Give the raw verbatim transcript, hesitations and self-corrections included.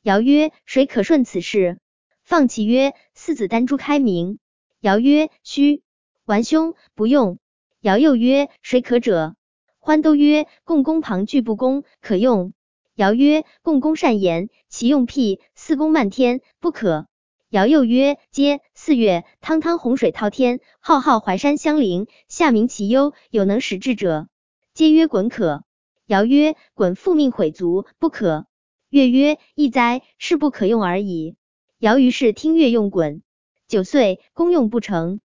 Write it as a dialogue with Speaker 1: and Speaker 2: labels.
Speaker 1: 尧曰：谁可顺此事？放其曰：四子丹朱开明。尧曰：须。完兄，不用。尧又曰：谁可者？欢都曰：共工旁拒不公，可用。尧曰：共工善言，其用辟，四公漫天，不可。尧又曰：皆。四月，汤汤洪水滔天，浩浩淮山相邻，下民其忧，有能使治者。皆曰：鲧可。尧曰：鲧复命毁族，不可。乐曰：亦哉，是不可用而已。尧于是听乐用鲧。九岁，公用不成。